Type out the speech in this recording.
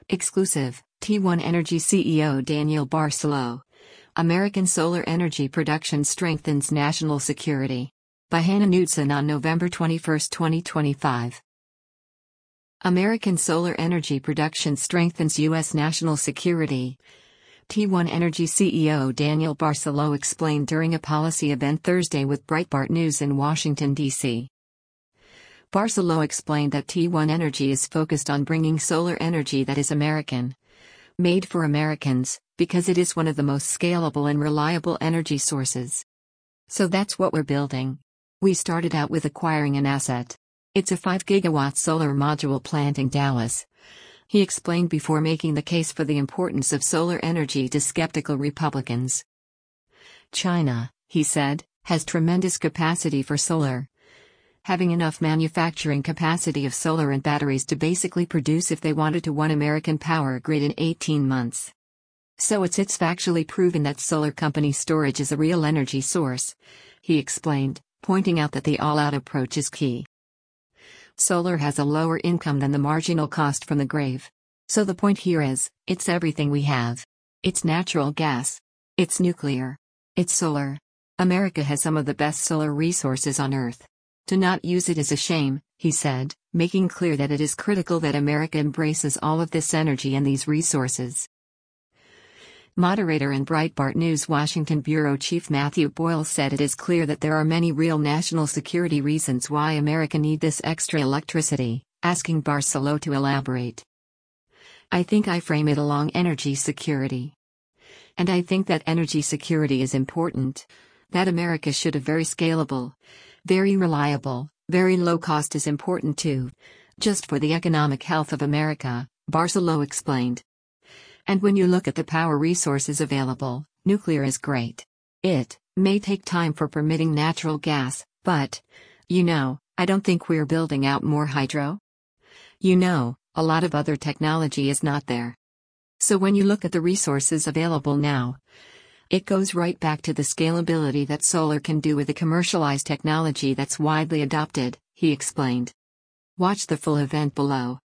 Exclusive, T1 Energy CEO Daniel Barcelo. American solar energy production strengthens national security. By Hannah Knudsen on November 21, 2025. American solar energy production strengthens U.S. national security. T1 Energy CEO Daniel Barcelo explained during a policy event Thursday with Breitbart News in Washington, D.C. Barcelo explained that T1 Energy is focused on bringing solar energy that is American, made for Americans, because it is one of the most scalable and reliable energy sources. So that's what we're building. We started out with acquiring an asset. It's a 5-gigawatt solar module plant in Dallas. He explained before making the case for the importance of solar energy to skeptical Republicans. China, he said, has tremendous capacity for solar. Having enough manufacturing capacity of solar and batteries to basically produce if they wanted to one American power grid in 18 months. So it's factually proven that solar company storage is a real energy source, he explained, pointing out that the all-out approach is key. Solar has a lower income than the marginal cost from the grave. So the point here is, it's everything we have. It's natural gas. It's nuclear. It's solar. America has some of the best solar resources on Earth. To not use it is a shame, he said, making clear that it is critical that America embraces all of this energy and these resources. Moderator and Breitbart News Washington Bureau Chief Matthew Boyle said it is clear that there are many real national security reasons why America need this extra electricity, asking Barcelo to elaborate. I think I frame it along energy security. And I think that energy security is important. That America should have very scalable, very reliable, very low cost is important too. Just for the economic health of America, Barcelo explained. And when you look at the power resources available, nuclear is great. It may take time for permitting natural gas, but, I don't think we're building out more hydro. A lot of other technology is not there. So when you look at the resources available now, it goes right back to the scalability that solar can do with a commercialized technology that's widely adopted, he explained. Watch the full event below.